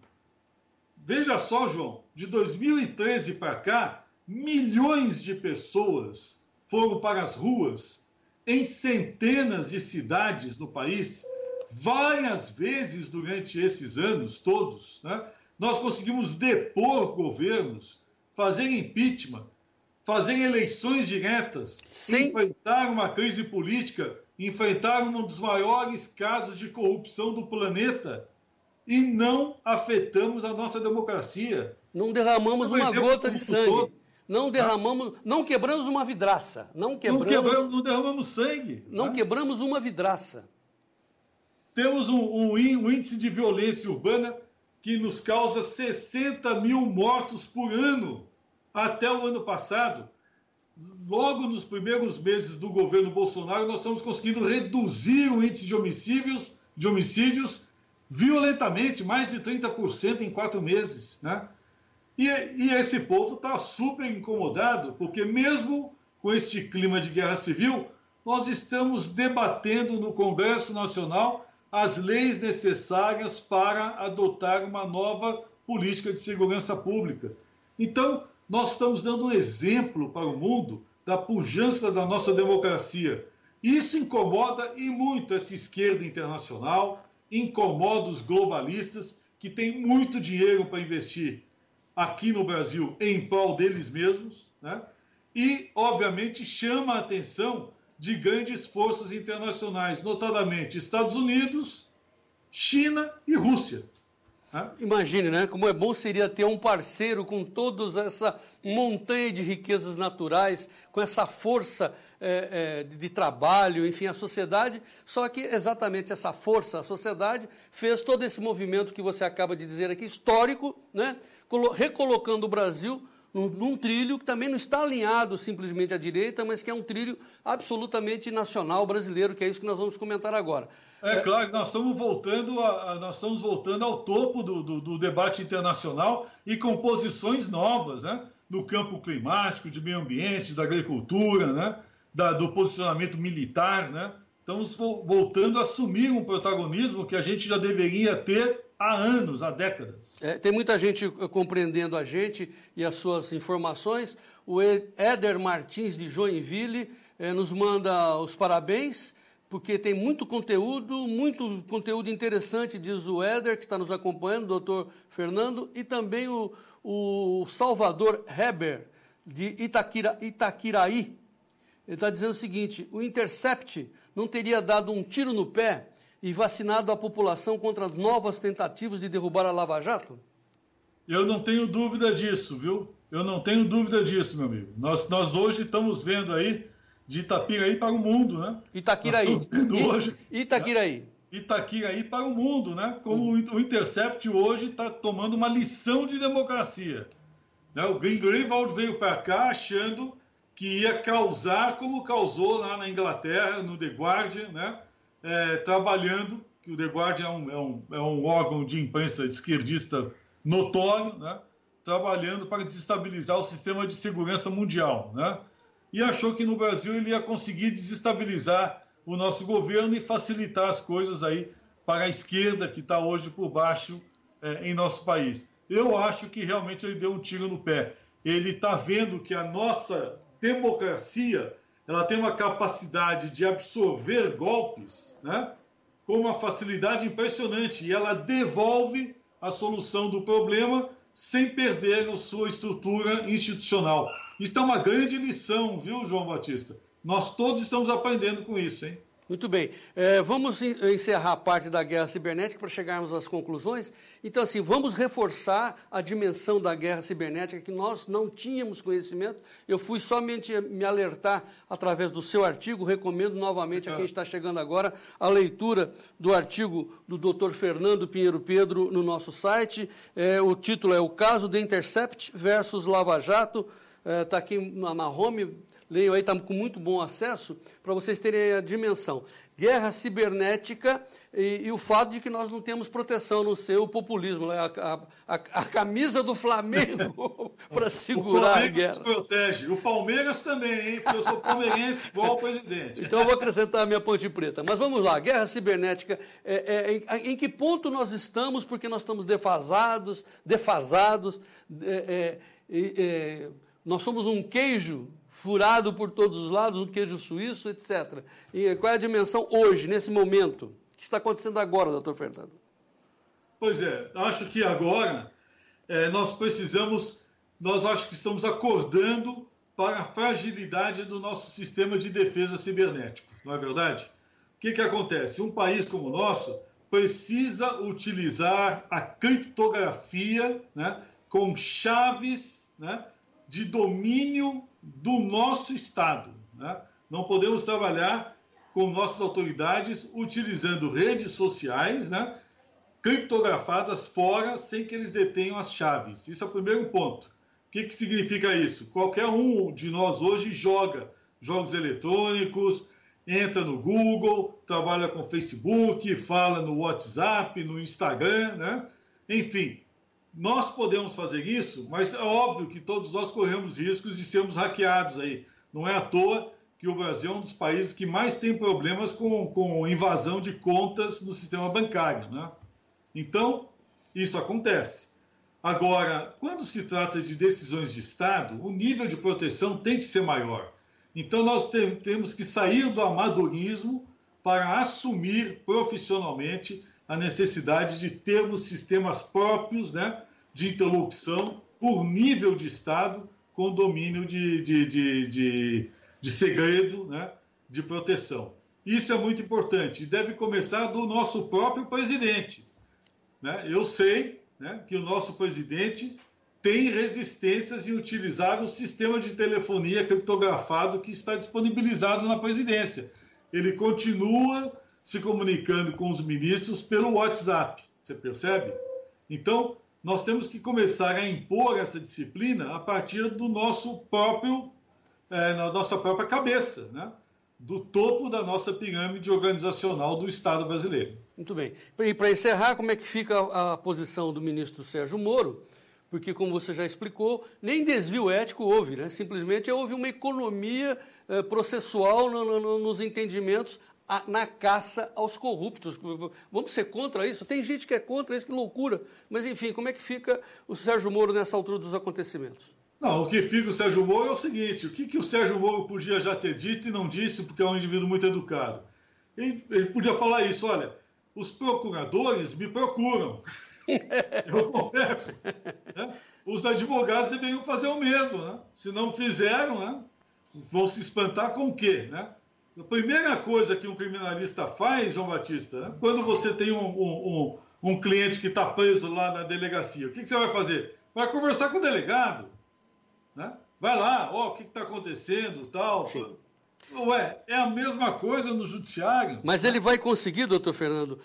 Speaker 2: Veja só, João, de 2013 para cá, milhões de pessoas foram para as ruas em centenas de cidades no país, várias vezes durante esses anos todos, né? Nós conseguimos depor governos, fazer impeachment, fazer eleições diretas, enfrentar uma crise política, enfrentar um dos maiores casos de corrupção do planeta e não afetamos a nossa democracia.
Speaker 1: Não derramamos uma gota de sangue. Não derramamos, não quebramos uma vidraça. Não
Speaker 2: derramamos sangue.
Speaker 1: Não quebramos uma vidraça.
Speaker 2: Temos um índice de violência urbana que nos causa 60 mil mortos por ano até o ano passado. Logo nos primeiros meses do governo Bolsonaro, nós estamos conseguindo reduzir o índice de homicídios violentamente, mais de 30% em 4 meses. Né? E esse povo está super incomodado, porque mesmo com este clima de guerra civil, nós estamos debatendo no Congresso Nacional as leis necessárias para adotar uma nova política de segurança pública. Então, nós estamos dando um exemplo para o mundo da pujança da nossa democracia. Isso incomoda e muito essa esquerda internacional, incomoda os globalistas que têm muito dinheiro para investir aqui no Brasil em prol deles mesmos, né? E, obviamente, chama a atenção de grandes forças internacionais, notadamente Estados Unidos, China e Rússia. Né?
Speaker 1: Imagine, né? Como é bom seria ter um parceiro com toda essa montanha de riquezas naturais, com essa força de trabalho, enfim, a sociedade. Só que exatamente essa força, a sociedade, fez todo esse movimento que você acaba de dizer aqui, histórico, né? Recolocando o Brasil num trilho que também não está alinhado simplesmente à direita, mas que é um trilho absolutamente nacional brasileiro, que é isso que nós vamos comentar agora.
Speaker 2: Claro que nós estamos voltando ao topo do debate internacional e com posições novas, né? No campo climático, de meio ambiente, da agricultura, né? Do posicionamento militar. Né? Estamos voltando a assumir um protagonismo que a gente já deveria ter há anos, há décadas.
Speaker 1: Tem muita gente compreendendo a gente e as suas informações. O Éder Martins, de Joinville, nos manda os parabéns, porque tem muito conteúdo interessante, diz o Éder, que está nos acompanhando, o doutor Fernando, e também o Salvador Heber, de Itaquiraí. Ele está dizendo o seguinte: o Intercept não teria dado um tiro no pé e vacinado a população contra as novas tentativas de derrubar a Lava Jato?
Speaker 2: Eu não tenho dúvida disso, viu? Eu não tenho dúvida disso, meu amigo. Nós hoje estamos vendo aí de Itapiraí para o mundo, né?
Speaker 1: Itaquiraí.
Speaker 2: Hoje,
Speaker 1: Itaquiraí.
Speaker 2: Né? Itaquiraí para o mundo, né? Como o Intercept hoje está tomando uma lição de democracia. Né? O Greenwald veio para cá achando que ia causar como causou lá na Inglaterra, no The Guardian, né? Trabalhando que o The Guardian é um órgão de imprensa esquerdista notório, né? Trabalhando para desestabilizar o sistema de segurança mundial, né? E achou que no Brasil ele ia conseguir desestabilizar o nosso governo e facilitar as coisas aí para a esquerda que está hoje por baixo em nosso país. Eu acho que realmente ele deu um tiro no pé. Ele está vendo que a nossa democracia ela tem uma capacidade de absorver golpes, né, com uma facilidade impressionante, e ela devolve a solução do problema sem perder a sua estrutura institucional. Isso é uma grande lição, viu, João Batista? Nós todos estamos aprendendo com isso, hein?
Speaker 1: Muito bem. Vamos encerrar a parte da guerra cibernética para chegarmos às conclusões. Então, assim, vamos reforçar a dimensão da guerra cibernética que nós não tínhamos conhecimento. Eu fui somente me alertar através do seu artigo. Recomendo novamente a quem está chegando agora a leitura do artigo do Dr. Fernando Pinheiro Pedro no nosso site. O título é O Caso The Intercept versus Lava Jato. Está aqui na home. Leiam aí, está com muito bom acesso, para vocês terem a dimensão. Guerra cibernética e o fato de que nós não temos proteção, não sei, o populismo, a camisa do Flamengo para segurar a guerra.
Speaker 2: O Flamengo nos protege, o Palmeiras também, hein, porque eu sou palmeirense igual o presidente.
Speaker 1: Então eu vou acrescentar a minha ponte preta. Mas vamos lá, guerra cibernética, em que ponto nós estamos, porque nós estamos defasados, nós somos um queijo furado por todos os lados, um queijo suíço, etc. E qual é a dimensão hoje, nesse momento? O que está acontecendo agora, doutor Fernando?
Speaker 2: Pois é, acho que agora nós acho que estamos acordando para a fragilidade do nosso sistema de defesa cibernético, não é verdade? O que acontece? Um país como o nosso precisa utilizar a criptografia, né, com chaves, né, de domínio do nosso Estado, né? Não podemos trabalhar com nossas autoridades utilizando redes sociais, né, criptografadas fora, sem que eles detenham as chaves. Isso é o primeiro ponto. O que significa isso? Qualquer um de nós hoje joga jogos eletrônicos, entra no Google, trabalha com Facebook, fala no WhatsApp, no Instagram, né? Enfim, nós podemos fazer isso, mas é óbvio que todos nós corremos riscos de sermos hackeados aí. Não é à toa que o Brasil é um dos países que mais tem problemas com invasão de contas no sistema bancário, né? Então, isso acontece. Agora, quando se trata de decisões de Estado, o nível de proteção tem que ser maior. Então, nós temos que sair do amadorismo para assumir profissionalmente a necessidade de termos sistemas próprios, né, de interlocução por nível de Estado com domínio de segredo, né, de proteção. Isso é muito importante e deve começar do nosso próprio presidente, né? Eu sei, né, que o nosso presidente tem resistências em utilizar o sistema de telefonia criptografado que está disponibilizado na presidência. Ele continua se comunicando com os ministros pelo WhatsApp, você percebe? Então, nós temos que começar a impor essa disciplina a partir do nosso próprio, na nossa própria cabeça, né? Do topo da nossa pirâmide organizacional do Estado brasileiro.
Speaker 1: Muito bem. E para encerrar, como é que fica a posição do ministro Sérgio Moro? Porque, como você já explicou, nem desvio ético houve, né? Simplesmente houve uma economia processual nos entendimentos na caça aos corruptos. Vamos ser contra isso? Tem gente que é contra isso, que loucura. Mas, enfim, como é que fica o Sérgio Moro nessa altura dos acontecimentos?
Speaker 2: Não, o que fica o Sérgio Moro é o seguinte, o que o Sérgio Moro podia já ter dito e não disse, porque é um indivíduo muito educado. Ele podia falar isso, olha, os procuradores me procuram. Eu converso. Né? Os advogados deveriam fazer o mesmo, né? Se não fizeram, né, vão se espantar com o quê, né? A primeira coisa que um criminalista faz, João Batista, né, quando você tem um cliente que está preso lá na delegacia, o que você vai fazer? Vai conversar com o delegado, né? Vai lá, ó, o que está acontecendo, tal.
Speaker 1: Sim.
Speaker 2: Ué, é a mesma coisa no judiciário.
Speaker 1: Mas ele vai conseguir, doutor Fernando,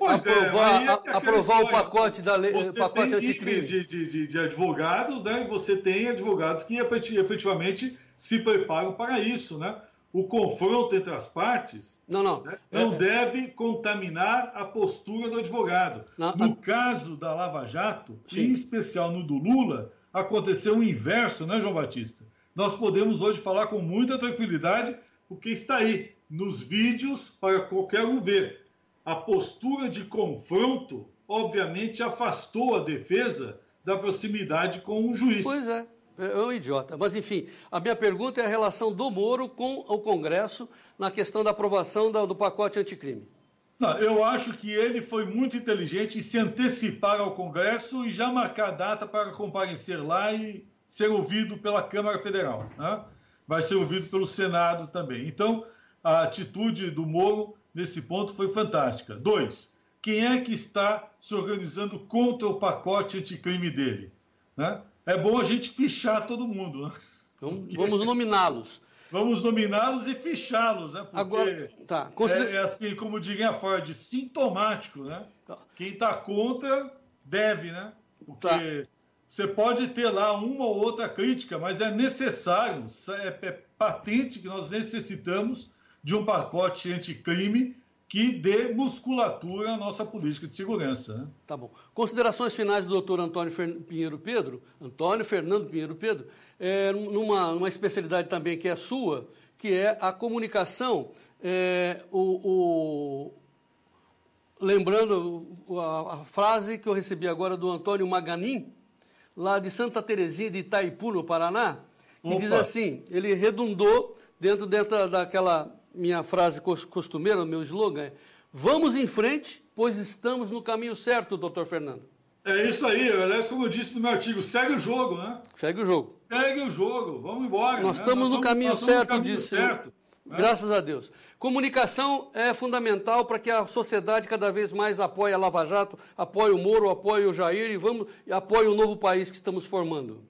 Speaker 2: aprovar
Speaker 1: o pacote da lei,
Speaker 2: você
Speaker 1: pacote
Speaker 2: tem níveis de advogados, né? E você tem advogados que efetivamente se preparam para isso, né? o confronto entre as partes
Speaker 1: não
Speaker 2: deve contaminar a postura do advogado. No caso da Lava Jato,
Speaker 1: sim,
Speaker 2: em especial no do Lula, aconteceu o inverso, né, João Batista? Nós podemos hoje falar com muita tranquilidade, porque está aí, nos vídeos, para qualquer um ver. A postura de confronto, obviamente, afastou a defesa da proximidade com o juiz.
Speaker 1: Pois é. É um idiota. Mas, enfim, a minha pergunta é a relação do Moro com o Congresso na questão da aprovação do pacote anticrime.
Speaker 2: Não, eu acho que ele foi muito inteligente em se antecipar ao Congresso e já marcar data para comparecer lá e ser ouvido pela Câmara Federal, né? Vai ser ouvido pelo Senado também. Então, a atitude do Moro nesse ponto foi fantástica. 2, quem é que está se organizando contra o pacote anticrime dele, né? É bom a gente fichar todo mundo, né?
Speaker 1: Vamos nominá-los.
Speaker 2: Vamos nominá-los e fichá-los, né? Porque
Speaker 1: agora, tá,
Speaker 2: é assim, como diria a Ford, sintomático, né? Quem está contra deve, né? Porque você pode ter lá uma ou outra crítica, mas é necessário, é patente que nós necessitamos de um pacote anticrime que dê musculatura à nossa política de segurança, né?
Speaker 1: Tá bom. Considerações finais do doutor Antônio Fernando Pinheiro Pedro, numa especialidade também que é sua, que é a comunicação, lembrando a frase que eu recebi agora do Antônio Maganin, lá de Santa Terezinha de Itaipu, no Paraná, que diz assim, ele redundou dentro daquela minha frase costumeira, o meu slogan é: vamos em frente, pois estamos no caminho certo, doutor Fernando.
Speaker 2: É isso aí, aliás, como eu disse no meu artigo, segue o jogo, né?
Speaker 1: Segue o jogo.
Speaker 2: Segue o jogo, vamos embora.
Speaker 1: Nós estamos no caminho certo disso. Graças a Deus. Comunicação é fundamental para que a sociedade cada vez mais apoie a Lava Jato, apoie o Moro, apoie o Jair e apoie o novo país que estamos formando.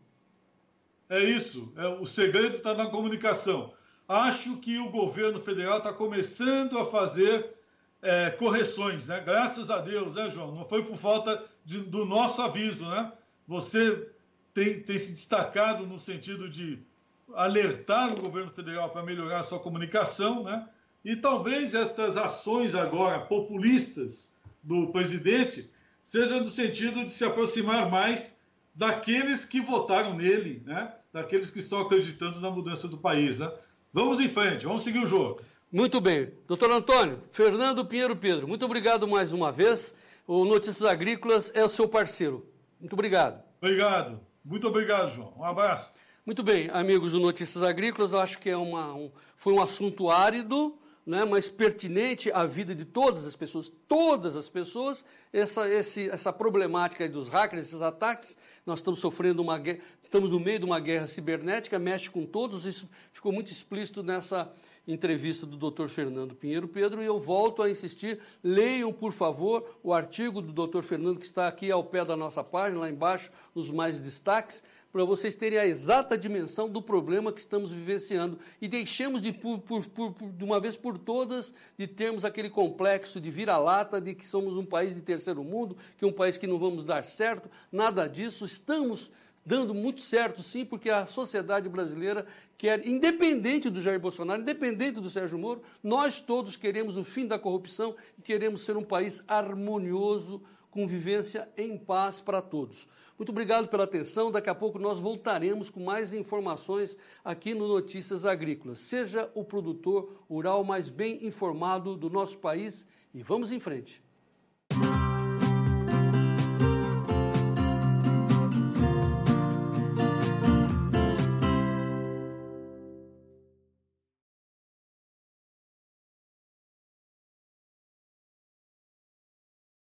Speaker 2: É isso, o segredo está na comunicação. Acho que o governo federal está começando a fazer correções, né? Graças a Deus, né, João? Não foi por falta do nosso aviso, né? Você tem se destacado no sentido de alertar o governo federal para melhorar a sua comunicação, né? E talvez estas ações agora populistas do presidente sejam no sentido de se aproximar mais daqueles que votaram nele, né? Daqueles que estão acreditando na mudança do país, né? Vamos em frente, vamos seguir o jogo.
Speaker 1: Muito bem. Doutor Antônio, Fernando Pinheiro Pedro, muito obrigado mais uma vez. O Notícias Agrícolas é o seu parceiro. Muito obrigado.
Speaker 2: Obrigado. Muito obrigado, João. Um abraço.
Speaker 1: Muito bem, amigos do Notícias Agrícolas, eu acho que foi um assunto árido, né, mas pertinente à vida de todas as pessoas, essa problemática dos hackers, esses ataques. Nós estamos sofrendo uma guerra, estamos no meio de uma guerra cibernética, mexe com todos, isso ficou muito explícito nessa entrevista do Dr. Fernando Pinheiro Pedro, e eu volto a insistir, leiam, por favor, o artigo do Dr. Fernando, que está aqui ao pé da nossa página, lá embaixo, nos mais destaques, para vocês terem a exata dimensão do problema que estamos vivenciando e deixemos de uma vez por todas de termos aquele complexo de vira-lata de que somos um país de terceiro mundo, que é um país que não vamos dar certo, nada disso, estamos dando muito certo sim, porque a sociedade brasileira quer, independente do Jair Bolsonaro, independente do Sérgio Moro, nós todos queremos o fim da corrupção e queremos ser um país harmonioso, convivência em paz para todos. Muito obrigado pela atenção. Daqui a pouco nós voltaremos com mais informações aqui no Notícias Agrícolas. Seja o produtor rural mais bem informado do nosso país e vamos em frente.